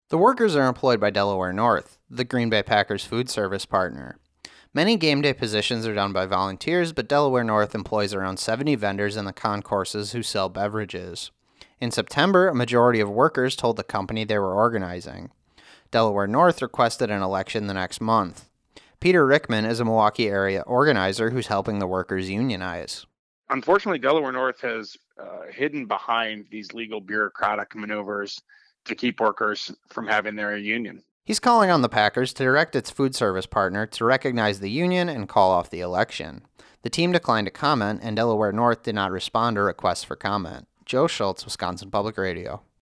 The workers are employed by Delaware North, the Green Bay Packers food service partner. Many game day positions are done by volunteers, but Delaware North employs around 70 vendors in the concourses who sell beverages. In September, a majority of workers told the company they were organizing. Delaware North requested an election the next month. Peter Rickman is a Milwaukee area organizer who's helping the workers unionize. Unfortunately, Delaware North has hidden behind these legal bureaucratic maneuvers to keep workers from having their union. He's calling on the Packers to direct its food service partner to recognize the union and call off the election. The team declined to comment, and Delaware North did not respond to requests for comment. Joe Schultz, Wisconsin Public Radio.